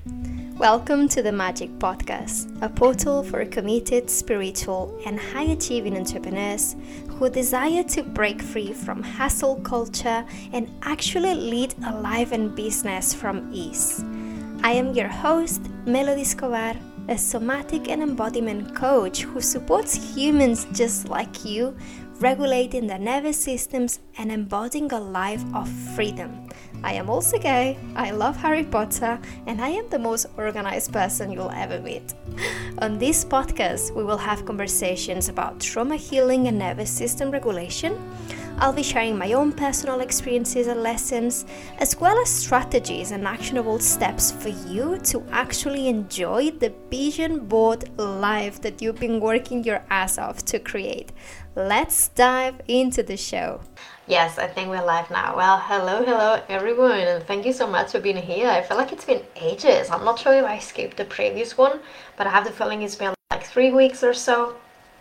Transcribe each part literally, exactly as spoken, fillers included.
Welcome to the Magic Podcast, a portal for committed, spiritual, and high-achieving entrepreneurs who desire to break free from hustle culture and actually lead a life and business from ease. I am your host, Melody Escobar, a somatic and embodiment coach who supports humans just like you, regulating their nervous systems and embodying a life of freedom. I am also gay, I love Harry Potter, and I am the most organized person you'll ever meet. On this podcast, we will have conversations about trauma healing and nervous system regulation. I'll be sharing my own personal experiences and lessons, as well as strategies and actionable steps for you to actually enjoy the vision board life that you've been working your ass off to create. Let's dive into the show. Yes, I think we're live now. Well, hello, hello everyone, and thank you so much for being here. I feel like it's been ages. I'm not sure if I skipped the previous one, but I have the feeling it's been like three weeks or so.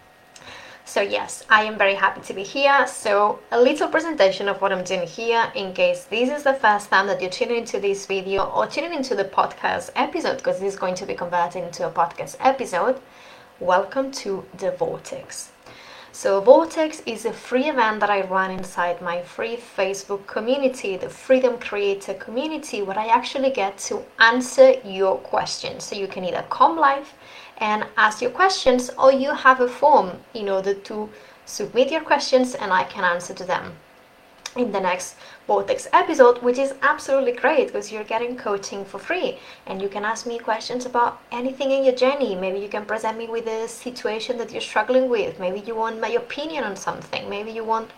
So yes, I am very happy to be here. So a little presentation of what I'm doing here in case this is the first time that you're tuning into this video or tuning into the podcast episode, because this is going to be converted into a podcast episode. Welcome to the Vortex. So Vortex is a free event that I run inside my free Facebook community, the Freedom Creator community, where I actually get to answer your questions. So you can either come live and ask your questions, or you have a form in order to submit your questions and I can answer to them in the next Vortex episode, which is absolutely great because you're getting coaching for free and you can ask me questions about anything in your journey. Maybe you can present me with a situation that you're struggling with. Maybe you want my opinion on something. Maybe you want,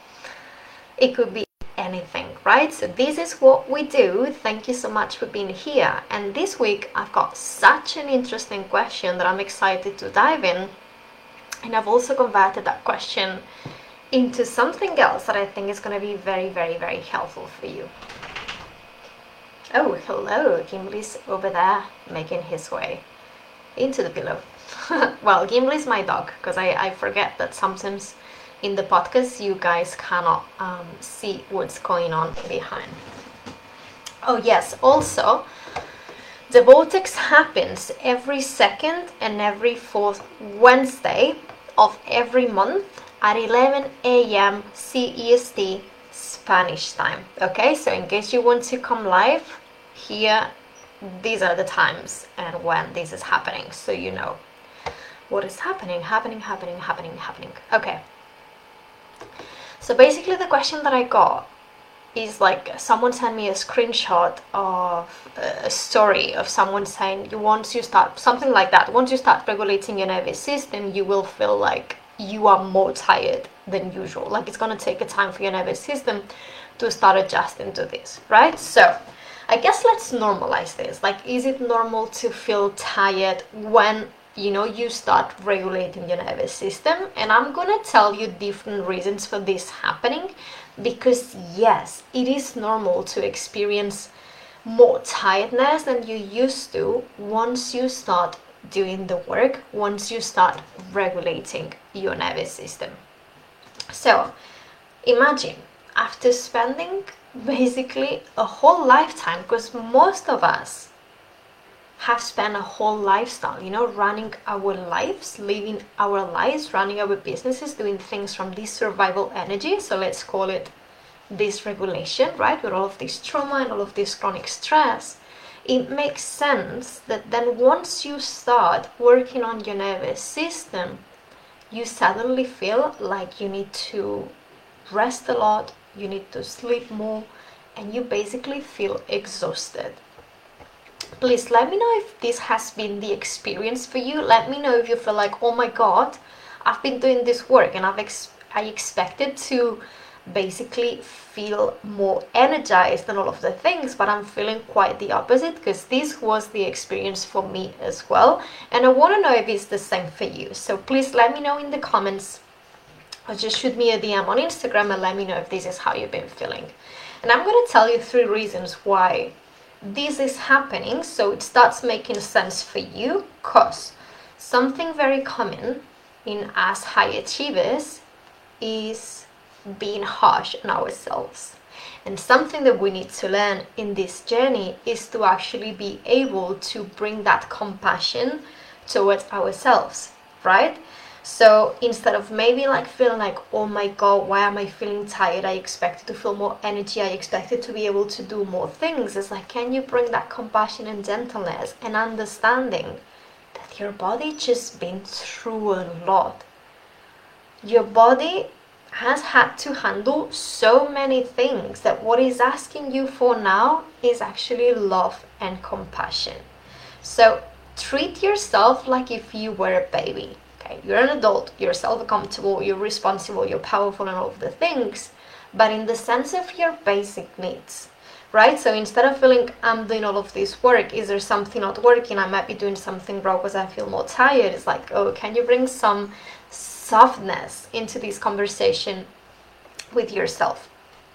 it could be anything, right? So this is what we do. Thank you so much for being here. And this week I've got such an interesting question that I'm excited to dive in. And I've also converted that question into something else that I think is going to be very, very, very helpful for you. Oh, hello. Gimli's over there making his way into the pillow. Well, Gimli's my dog, because I, I forget that sometimes in the podcast you guys cannot um, see what's going on behind. Oh yes, also the Vortex happens every second and every fourth Wednesday of every month at eleven a.m. C E S T Spanish time. Okay, so in case you want to come live here, these are the times and when this is happening, so you know what is happening, happening, happening, happening, happening. Okay. So basically the question that I got is like someone sent me a screenshot of a story of someone saying you once you start something like that, once you start regulating your nervous system, you will feel like you are more tired than usual. Like it's going to take a time for your nervous system to start adjusting to this, right? So I guess let's normalize this. Like, is it normal to feel tired when you know you start regulating your nervous system? And I'm gonna tell you different reasons for this happening, because yes, it is normal to experience more tiredness than you used to once you start doing the work, once you start regulating your nervous system. So imagine after spending basically a whole lifetime, because most of us have spent a whole lifestyle, you know, running our lives, living our lives, running our businesses, doing things from this survival energy. So let's call it dysregulation, right? With all of this trauma and all of this chronic stress, it makes sense that then once you start working on your nervous system, you suddenly feel like you need to rest a lot, you need to sleep more, and you basically feel exhausted. Please let me know if this has been the experience for you. Let me know if you feel like, oh my god, I've been doing this work and I've ex- I expected to basically feel more energized and all of the things, but I'm feeling quite the opposite, because this was the experience for me as well, and I want to know if it's the same for you. So please let me know in the comments, or just shoot me a D M on Instagram and let me know if this is how you've been feeling. And I'm going to tell you three reasons why this is happening, so it starts making sense for you, because something very common in us high achievers is being harsh on ourselves. And something that we need to learn in this journey is to actually be able to bring that compassion towards ourselves, right? So instead of maybe like feeling like, oh my God, why am I feeling tired? I expected to feel more energy. I expected to be able to do more things. It's like, can you bring that compassion and gentleness and understanding that your body just been through a lot. Your body has had to handle so many things that what is asking you for now is actually love and compassion. So treat yourself like if you were a baby. Okay, you're an adult, you're self-accountable, you're responsible, you're powerful and all of the things, but in the sense of your basic needs, right? So instead of feeling I'm doing all of this work, is there something not working? I might be doing something wrong because I feel more tired. It's like, oh, can you bring some softness into this conversation with yourself?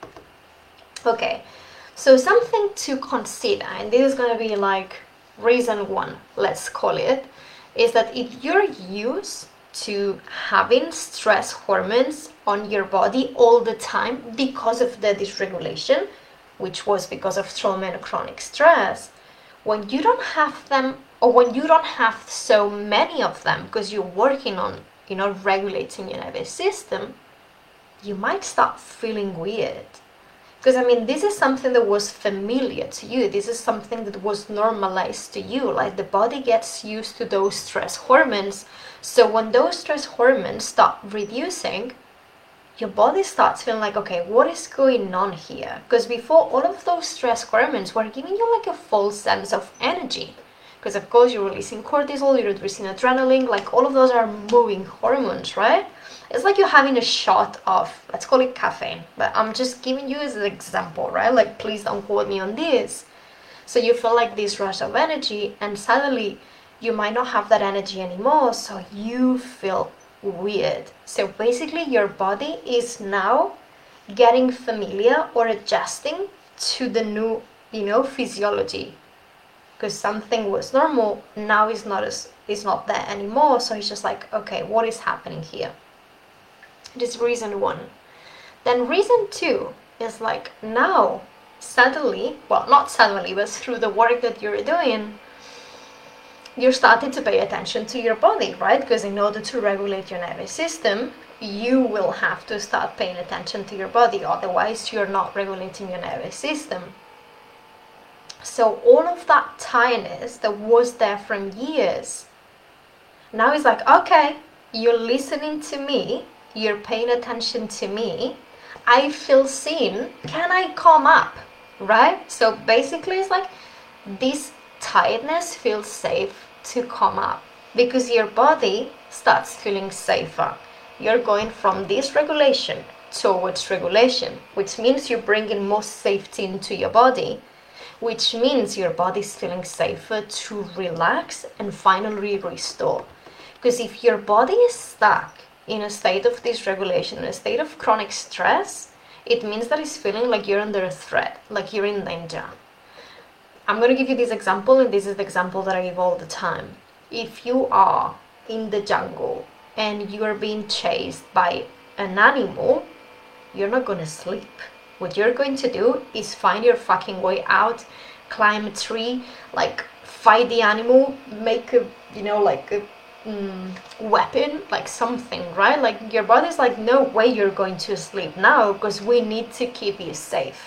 Okay, so something to consider, and this is going to be like reason one, let's call it, is that if you're used to having stress hormones on your body all the time because of the dysregulation, which was because of trauma and chronic stress, when you don't have them, or when you don't have so many of them because you're working on, you know, regulating your nervous system, you might start feeling weird. Because, I mean, this is something that was familiar to you. This is something that was normalized to you. Like, the body gets used to those stress hormones. So when those stress hormones start reducing, your body starts feeling like, okay, what is going on here? Because before, all of those stress hormones were giving you like a false sense of energy. Because, of course, you're releasing cortisol, you're releasing adrenaline, like all of those are moving hormones, right? It's like you're having a shot of, let's call it caffeine, but I'm just giving you as an example, right? Like, please don't quote me on this. So you feel like this rush of energy, and suddenly you might not have that energy anymore, so you feel weird. So basically your body is now getting familiar or adjusting to the new, you know, physiology. Because something was normal, now it's not as it's not there anymore. So it's just like, okay, what is happening here? This is reason one. Then reason two is like, now suddenly, well, not suddenly, but through the work that you're doing, you're starting to pay attention to your body, right? Because in order to regulate your nervous system, you will have to start paying attention to your body. Otherwise, you're not regulating your nervous system. So all of that tiredness that was there from years, now it's like, okay, you're listening to me, you're paying attention to me, I feel seen, can I come up, right? So basically it's like this tiredness feels safe to come up because your body starts feeling safer. You're going from dysregulation towards regulation, which means you're bringing more safety into your body, which means your body's feeling safer to relax and finally restore. Because if your body is stuck in a state of dysregulation, in a state of chronic stress, it means that it's feeling like you're under a threat, like you're in danger. I'm going to give you this example, and this is the example that I give all the time. If you are in the jungle and you are being chased by an animal, you're not going to sleep. What you're going to do is find your fucking way out, climb a tree, like fight the animal, make a, you know, like a mm, weapon, like something, right? Like your body's like, no way you're going to sleep now because we need to keep you safe.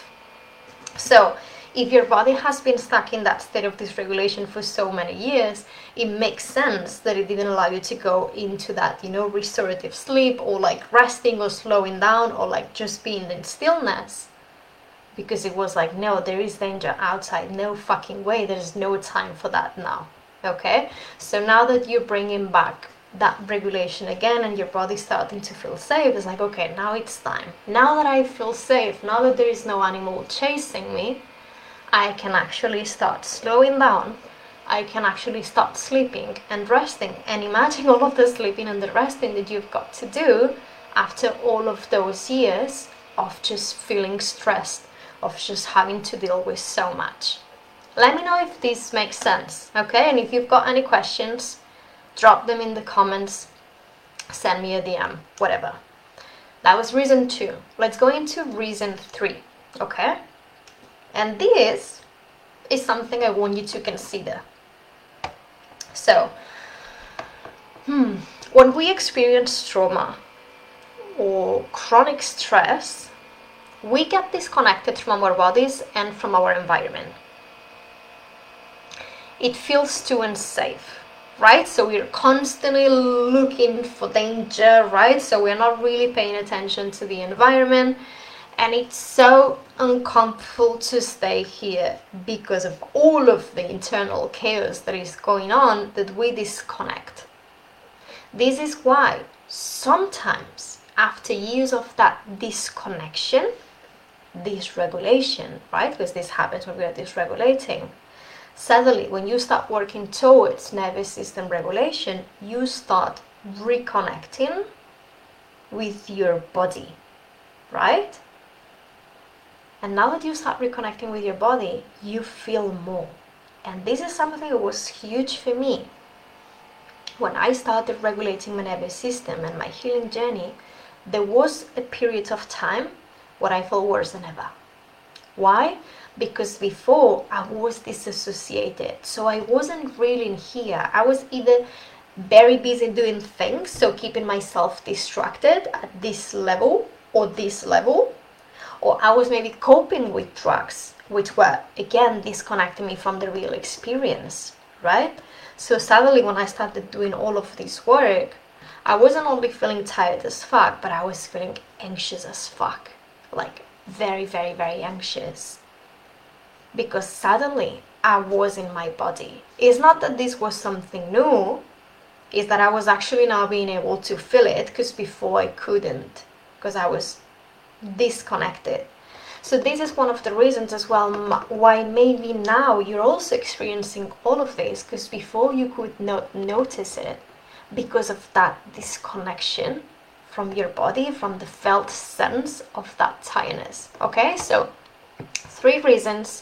So if your body has been stuck in that state of dysregulation for so many years, it makes sense that it didn't allow you to go into that, you know, restorative sleep or like resting or slowing down or like just being in stillness. Because it was like, no, there is danger outside, no fucking way, there's no time for that now, okay? So now that you're bringing back that regulation again and your body's starting to feel safe, it's like, okay, now it's time. Now that I feel safe, now that there is no animal chasing me, I can actually start slowing down. I can actually start sleeping and resting. And imagine all of the sleeping and the resting that you've got to do after all of those years of just feeling stressed, of just having to deal with so much. Let me know if this makes sense, okay? And if you've got any questions, drop them in the comments, send me a D M, whatever. That was reason two. Let's go into reason three. Okay? And this is something I want you to consider. So, hmm, when we experience trauma or chronic stress, we get disconnected from our bodies and from our environment. It feels too unsafe, right? So we're constantly looking for danger, right? So we're not really paying attention to the environment, and it's so uncomfortable to stay here because of all of the internal chaos that is going on that we disconnect. This is why sometimes after years of that disconnection, dysregulation, right? Because this happens when we are dysregulating. Suddenly, when you start working towards nervous system regulation, you start reconnecting with your body, right? And now that you start reconnecting with your body, you feel more. And this is something that was huge for me. When I started regulating my nervous system and my healing journey, there was a period of time where I felt worse than ever. Why? Because before I was disassociated, so I wasn't really in here. I was either very busy doing things, so keeping myself distracted at this level or this level, or I was maybe coping with drugs, which were again disconnecting me from the real experience, right? So suddenly when I started doing all of this work, I wasn't only feeling tired as fuck, but I was feeling anxious as fuck, like very, very, very anxious. Because suddenly I was in my body. It's not that this was something new, it's that I was actually now being able to feel it, because before I couldn't, because I was disconnected. So this is one of the reasons as well why maybe now you're also experiencing all of this, because before you could not notice it because of that disconnection from your body, from the felt sense of that tiredness. Okay, so three reasons.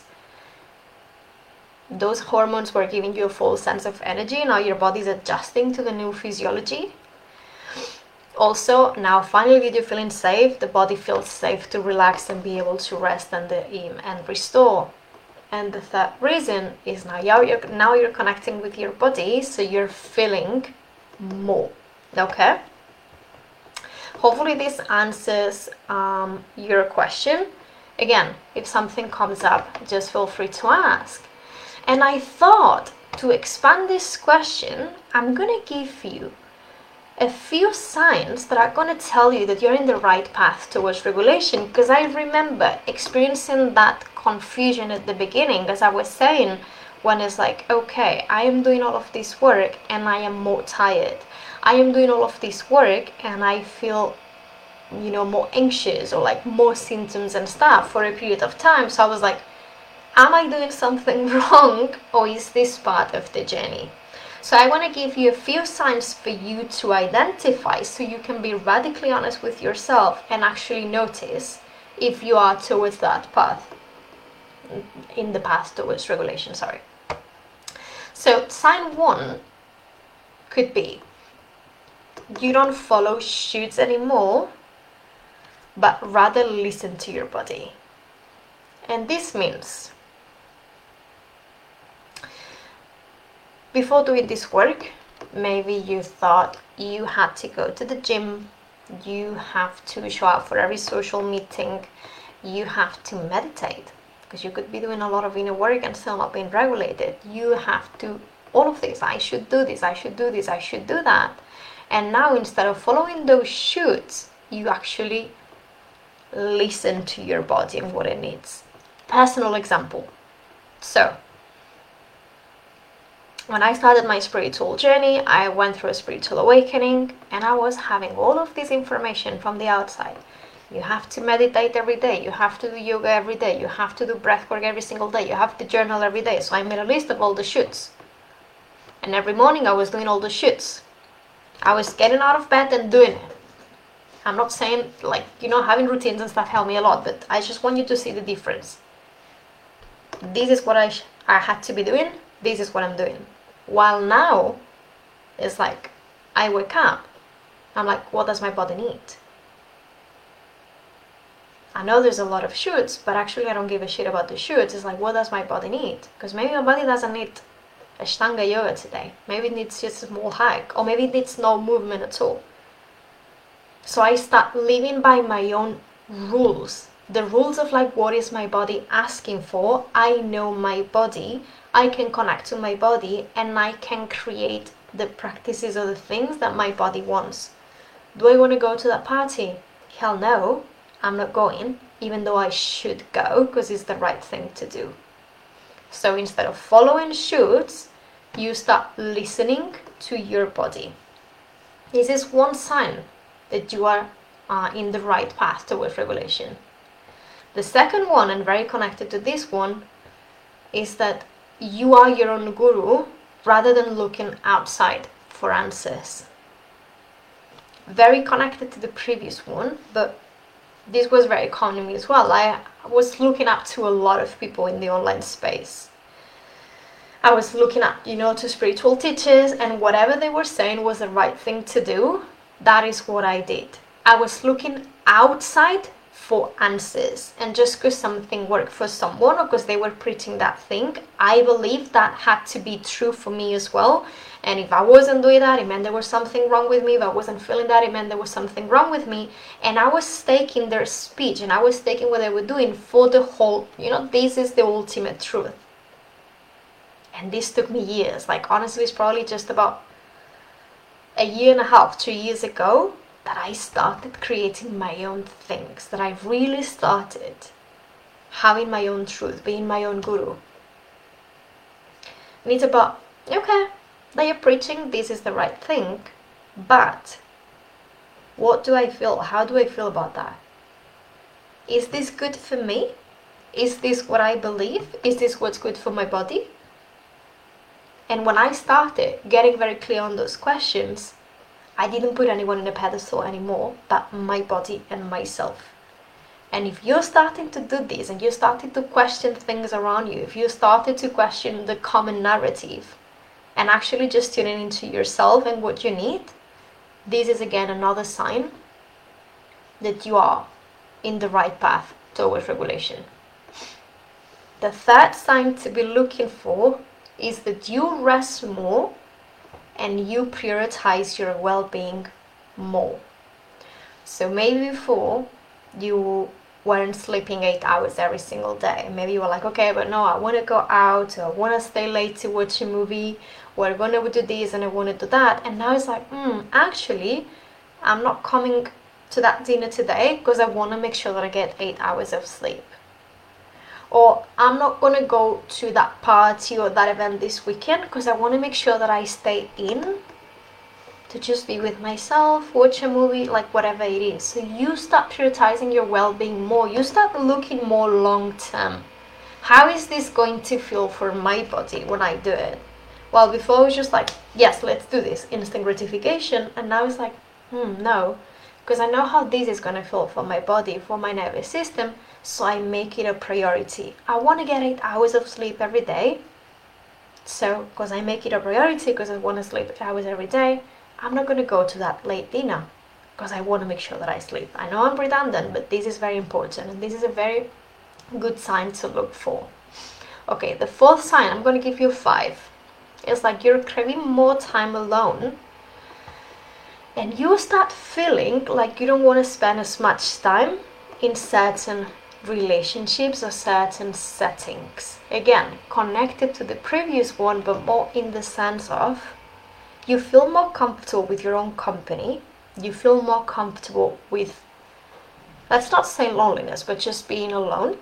Those hormones were giving you a full sense of energy. Now your body's adjusting to the new physiology. Also, now finally with you feeling safe, the body feels safe to relax and be able to rest and, the, and restore. And the third reason is now you're, now you're connecting with your body, so you're feeling more. Okay? Hopefully this answers um, your question. Again, if something comes up, just feel free to ask. And I thought to expand this question, I'm going to give you a few signs that are going to tell you that you're in the right path towards regulation, because I remember experiencing that confusion at the beginning, as I was saying, when it's like, okay, I am doing all of this work and I am more tired. I am doing all of this work and I feel, you know, more anxious or like more symptoms and stuff for a period of time. So I was like, am I doing something wrong, or is this part of the journey? So I want to give you a few signs for you to identify, so you can be radically honest with yourself and actually notice if you are towards that path, in the path towards regulation, sorry. So sign one could be you don't follow shoots anymore, but rather listen to your body. And this means before doing this work, maybe you thought you had to go to the gym, you have to show up for every social meeting, you have to meditate, because you could be doing a lot of inner work and still not being regulated. You have to, all of this, I should do this, I should do this, I should do that. And now instead of following those shoots, you actually listen to your body and what it needs. Personal example. So, when I started my spiritual journey, I went through a spiritual awakening, and I was having all of this information from the outside. You have to meditate every day, you have to do yoga every day, you have to do breath work every single day, you have to journal every day. So I made a list of all the shoots. And every morning I was doing all the shoots. I was getting out of bed and doing it. I'm not saying, like, you know, having routines and stuff helped me a lot, but I just want you to see the difference. This is what I, sh- I had to be doing, this is what I'm doing. While now, it's like, I wake up, I'm like, what does my body need? I know there's a lot of shoots, but actually I don't give a shit about the shoots. It's like, what does my body need? Because maybe my body doesn't need Ashtanga yoga today. Maybe it needs just a small hike, or maybe it needs no movement at all. So I start living by my own rules. The rules of like, what is my body asking for? I know my body. I can connect to my body, and I can create the practices or the things that my body wants. Do I want to go to that party? Hell no, I'm not going, even though I should go because it's the right thing to do. So instead of following shoots, you start listening to your body. This is one sign that you are uh, in the right path towards regulation. The second one, and very connected to this one, is that you are your own guru rather than looking outside for answers. Very connected to the previous one, but this was very common to me as well. I was looking up to a lot of people in the online space. I was looking up, you know, to spiritual teachers, and whatever they were saying was the right thing to do, that is what I did. I was looking outside for answers, and just because something worked for someone or because they were preaching that thing, I believed that had to be true for me as well. And if I wasn't doing that, it meant there was something wrong with me. If I wasn't feeling that, it meant there was something wrong with me. And I was taking their speech, and I was taking what they were doing for the whole, you know, this is the ultimate truth. And this took me years. Like, honestly, it's probably just about a year and a half, two years ago, that I started creating my own things, that I really started having my own truth, being my own guru. And it's about, okay, they are preaching, this is the right thing, but what do I feel? How do I feel about that? Is this good for me? Is this what I believe? Is this what's good for my body? And when I started getting very clear on those questions, I didn't put anyone in a pedestal anymore but my body and myself. And if you're starting to do this, and you're starting to question things around you, if you started to question the common narrative and actually just tuning into yourself and what you need, this is again another sign that you are in the right path towards regulation. The third sign to be looking for is that you rest more and you prioritize your well-being more. So maybe before you weren't sleeping eight hours every single day. Maybe you were like, okay, but no, I want to go out, or I want to stay late to watch a movie, or I want to do this and I want to do that. And now it's like, hmm, actually, I'm not coming to that dinner today because I want to make sure that I get eight hours of sleep. Or I'm not going to go to that party or that event this weekend because I want to make sure that I stay in to just be with myself, watch a movie, like whatever it is. So you start prioritizing your well-being more. You start looking more long-term. How is this going to feel for my body when I do it? Well, before it was just like, yes, let's do this, instant gratification. And now it's like, hmm, no. Because I know how this is going to feel for my body, for my nervous system. So I make it a priority. I want to get eight hours of sleep every day. So, because I make it a priority, because I want to sleep eight hours every day, I'm not going to go to that late dinner because I want to make sure that I sleep. I know I'm redundant, but this is very important, and this is a very good sign to look for. Okay, the fourth sign, I'm going to give you five. It's like you're craving more time alone, and you start feeling like you don't want to spend as much time in certain relationships or certain settings. Again, connected to the previous one, but more in the sense of you feel more comfortable with your own company. You feel more comfortable with, let's not say loneliness, but just being alone.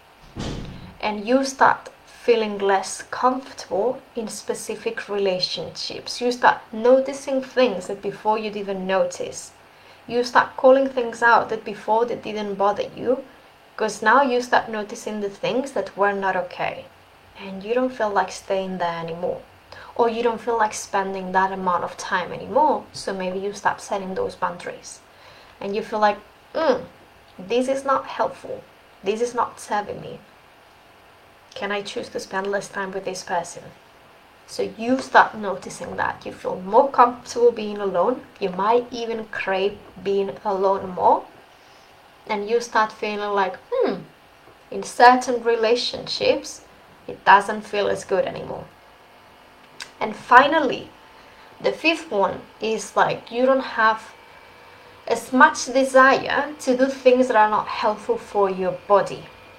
And you start feeling less comfortable in specific relationships. You start noticing things that before you'd even notice. You start calling things out that before that didn't bother you, because now you start noticing the things that were not okay. And you don't feel like staying there anymore. Or you don't feel like spending that amount of time anymore, so maybe you start setting those boundaries. And you feel like, mm, this is not helpful. This is not serving me. Can I choose to spend less time with this person? So you start noticing that. You feel more comfortable being alone. You might even crave being alone more. and you start feeling like, hmm, in certain relationships, it doesn't feel as good anymore. And finally, the fifth one is like you don't have as much desire to do things that are not helpful for your body.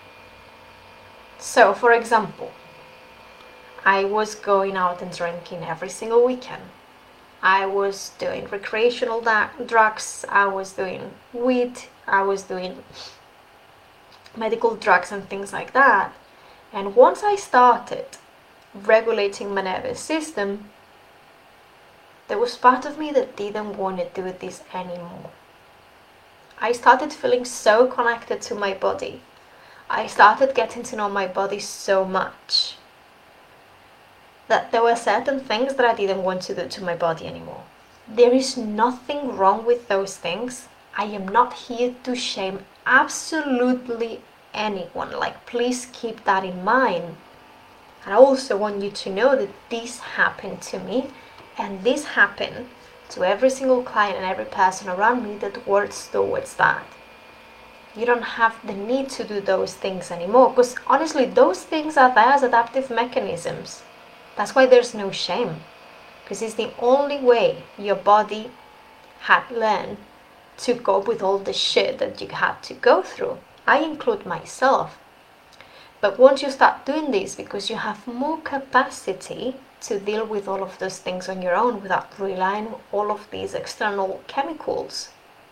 So, for example, I was going out and drinking every single weekend. I was doing recreational da- drugs, I was doing weed, I was doing medical drugs and things like that. And once I started regulating my nervous system, there was part of me that didn't want to do this anymore. I started feeling so connected to my body. I started getting to know my body so much that there were certain things that I didn't want to do to my body anymore. There is nothing wrong with those things. I am not here to shame absolutely anyone. Like, please keep that in mind. And I also want you to know that this happened to me, and this happened to every single client and every person around me that works towards that. You don't have the need to do those things anymore, because honestly, those things are there as adaptive mechanisms. That's why there's no shame, because it's the only way your body had learned to cope with all the shit that you had to go through. I include myself. But once you start doing this, because you have more capacity to deal with all of those things on your own without relying on all of these external chemicals,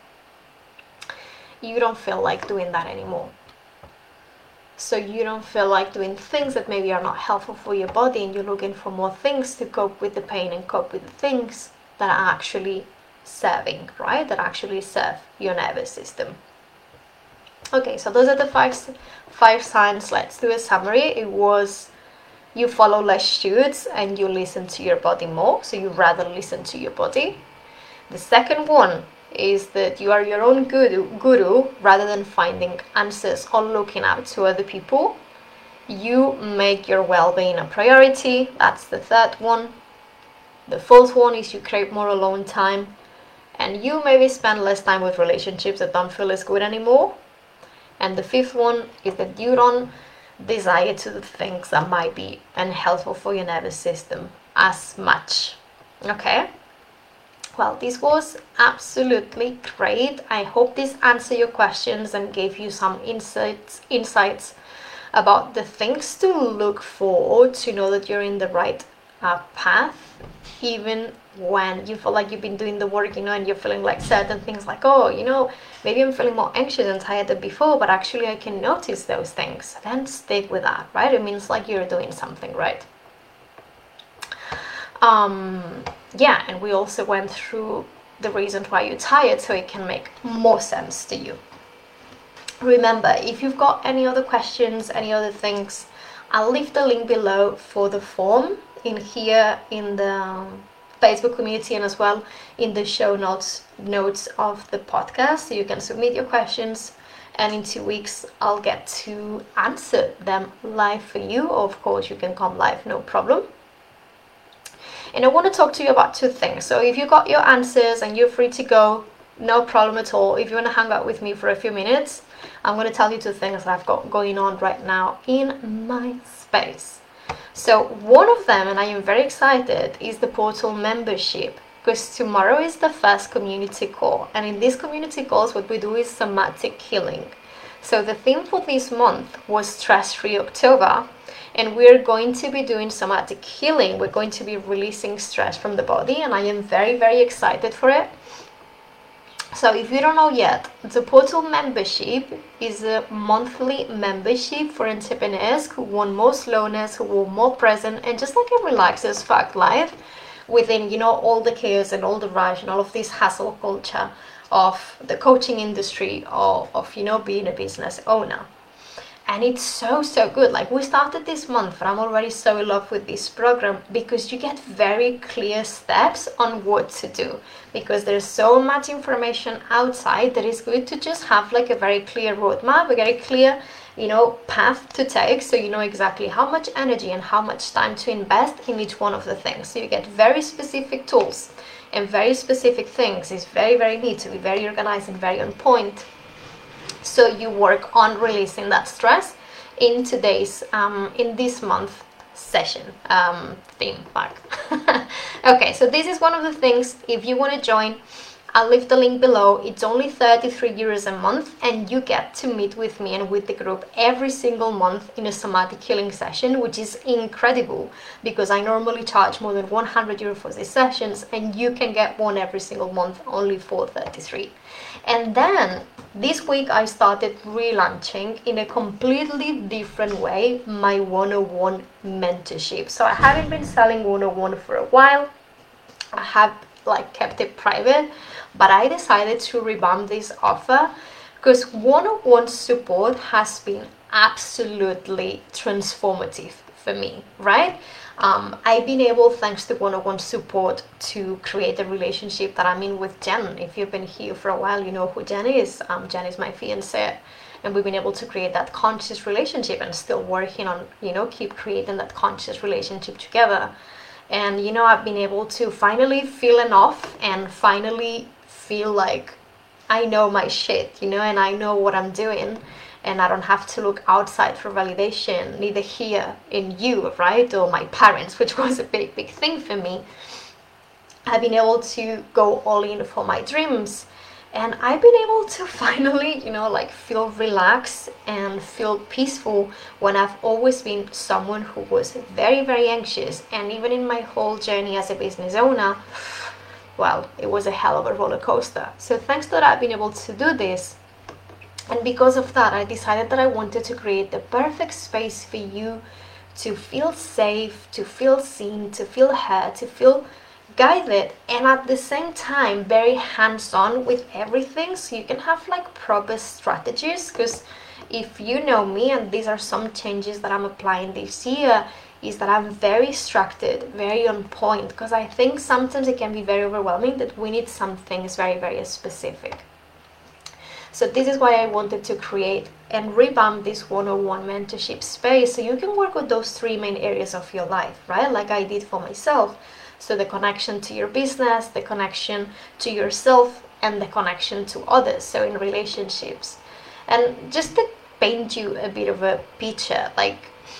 you don't feel like doing that anymore. So you don't feel like doing things that maybe are not helpful for your body, and you're looking for more things to cope with the pain and cope with the things that are actually serving, right? That actually serve your nervous system. Okay, so those are the five, five signs. Let's do a summary. It was you follow less shoots and you listen to your body more. So you rather listen to your body. The second one is that you are your own guru, guru rather than finding answers or looking out to other people. You make your well-being a priority. That's the third one. The fourth one is you create more alone time, and you maybe spend less time with relationships that don't feel as good anymore. And the fifth one is that you don't desire to do things that might be unhelpful for your nervous system as much. Okay? Well, this was absolutely great. I hope this answered your questions and gave you some insights, insights about the things to look for to know that you're in the right uh, path, even when you feel like you've been doing the work, you know, and you're feeling like certain things like, oh, you know, maybe I'm feeling more anxious and tired than before, but actually I can notice those things. Then stick with that, right? It means like you're doing something right. Um, yeah, and we also went through the reasons why you're tired, so it can make more sense to you. Remember, if you've got any other questions, any other things, I'll leave the link below for the form in here in the Facebook community, and as well in the show notes notes of the podcast, so you can submit your questions, and in two weeks I'll get to answer them live for you. Of course, you can come live, no problem. And I want to talk to you about two things. So if you got your answers and you're free to go, no problem at all. If you want to hang out with me for a few minutes, I'm going to tell you two things that I've got going on right now in my space. So one of them, and I am very excited, is the Portal membership, because tomorrow is the first community call, and in these community calls what we do is somatic healing. So the theme for this month was Stress-Free October, and we're going to be doing somatic healing. We're going to be releasing stress from the body, and I am very, very excited for it. So if you don't know yet, the Portal membership is a monthly membership for entrepreneurs who want more slowness, who want more present, and just like a relaxed as fuck life within, you know, all the chaos and all the rush and all of this hustle culture of the coaching industry, or of, you know, being a business owner. And it's so, so good. Like, we started this month, and I'm already so in love with this program, because you get very clear steps on what to do, because there's so much information outside that it's good to just have like a very clear roadmap, a very clear, you know, path to take, so you know exactly how much energy and how much time to invest in each one of the things. So you get very specific tools and very specific things. It's very, very neat to be very organized and very on point. So you work on releasing that stress in today's, um, in this month session um, theme park. Okay, so this is one of the things. If you want to join, I'll leave the link below. It's only thirty-three euros a month, and you get to meet with me and with the group every single month in a somatic healing session, which is incredible because I normally charge more than one hundred euros for these sessions, and you can get one every single month only for thirty-three. And then this week I started relaunching in a completely different way my one-on-one mentorship. So I haven't been selling one-on-one for a while. I have like kept it private, but I decided to revamp this offer because one-on-one support has been absolutely transformative for me, right? Um, I've been able, thanks to one-on-one support, to create a relationship that I'm in with Jen. If you've been here for a while, you know who Jen is. Um, Jen is my fiancé, and we've been able to create that conscious relationship and still working on, you know, keep creating that conscious relationship together. And, you know, I've been able to finally feel enough and finally feel like I know my shit, you know, and I know what I'm doing. And I don't have to look outside for validation, neither here in you, right? Or my parents, which was a big, big thing for me. I've been able to go all in for my dreams. And I've been able to finally, you know, like feel relaxed and feel peaceful when I've always been someone who was very, very anxious. And even in my whole journey as a business owner, well, it was a hell of a roller coaster. So thanks to that, I've been able to do this. And because of that, I decided that I wanted to create the perfect space for you to feel safe, to feel seen, to feel heard, to feel guided, and at the same time very hands-on with everything, so you can have like proper strategies. Because if you know me, and these are some changes that I'm applying this year, is that I'm very structured, very on point, because I think sometimes it can be very overwhelming that we need some things very, very specific. So this is why I wanted to create and revamp this one-on-one mentorship space, so you can work with those three main areas of your life, right? Like I did for myself. So the connection to your business, the connection to yourself, and the connection to others, so in relationships. And just to paint you a bit of a picture, like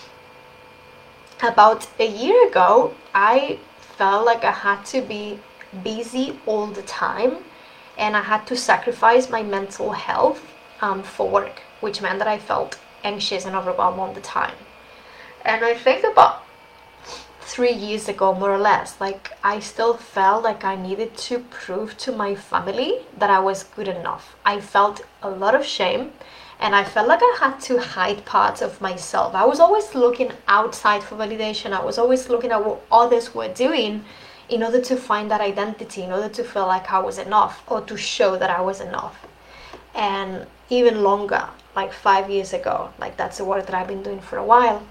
about a year ago, I felt like I had to be busy all the time, and I had to sacrifice my mental health um, for work, which meant that I felt anxious and overwhelmed all the time. And I think about three years ago, more or less, like I still felt like I needed to prove to my family that I was good enough. I felt a lot of shame, and I felt like I had to hide parts of myself. I was always looking outside for validation. I was always looking at what others were doing in order to find that identity, in order to feel like I was enough, or to show that I was enough. And even longer, like five years ago, like that's the work that I've been doing for a while,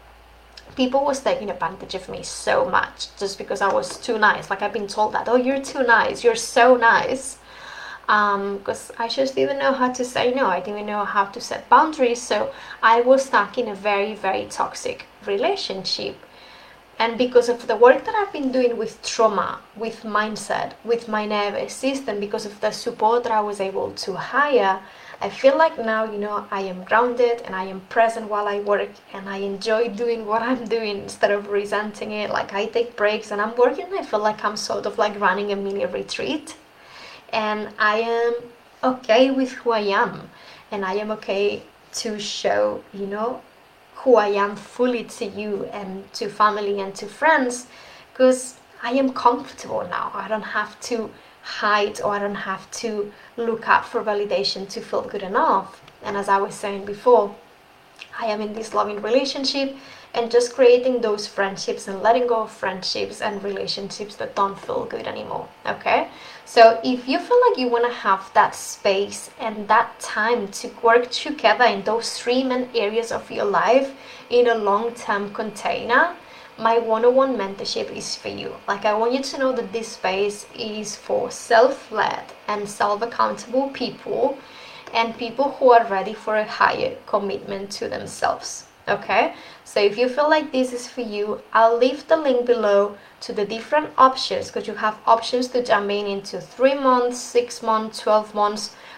people was taking advantage of me so much just because I was too nice. Like I've been told that, oh, you're too nice, you're so nice. Um, because I just didn't know how to say no. I didn't know how to set boundaries. So I was stuck in a very, very toxic relationship. And because of the work that I've been doing with trauma, with mindset, with my nervous system, because of the support that I was able to hire, I feel like now, you know, I am grounded and I am present while I work, and I enjoy doing what I'm doing instead of resenting it. Like I take breaks and I'm working, and I feel like I'm sort of like running a mini retreat, and I am okay with who I am, and I am okay to show, you know, who I am fully to you and to family and to friends, because I am comfortable now. I don't have to hide, or I don't have to look up for validation to feel good enough. And as I was saying before, I am in this loving relationship, and just creating those friendships and letting go of friendships and relationships that don't feel good anymore. Okay, so if you feel like you want to have that space and that time to work together in those three main areas of your life in a long-term container, my one-on-one mentorship is for you. Like I want you to know that this space is for self-led and self-accountable people, and people who are ready for a higher commitment to themselves. Okay, so if you feel like this is for you, I'll leave the link below to the different options, because you have options to jump in into three months, six months, twelve months,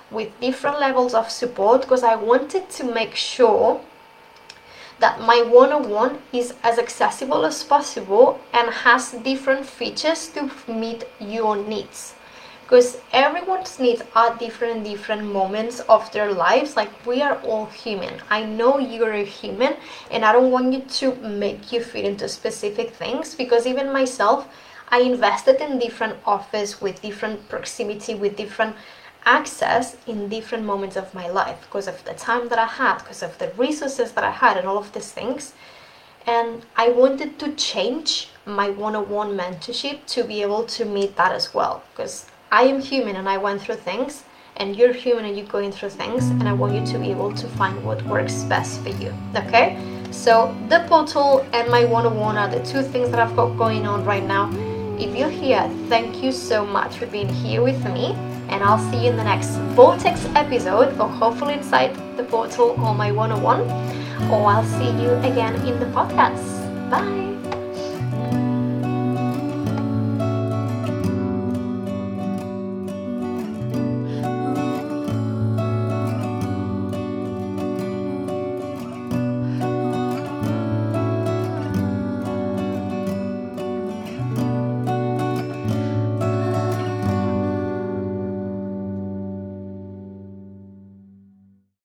with different levels of support, because I wanted to make sure that my one-on-one is as accessible as possible and has different features to meet your needs, because everyone's needs are different in different moments of their lives. Like, we are all human. I know you're a human, and I don't want you to make you fit into specific things, because even myself, I invested in different offers with different proximity, with different access in different moments of my life, because of the time that I had, because of the resources that I had, and all of these things. And I wanted to change my one-on-one mentorship to be able to meet that as well, because I am human and I went through things, and you're human and you're going through things, and I want you to be able to find what works best for you. Okay, so the portal and my one-on-one are the two things that I've got going on right now. If you're here, thank you so much for being here with me, and I'll see you in the next Vortex episode, or hopefully inside the portal or my one-on-one, or I'll see you again in the podcast. Bye.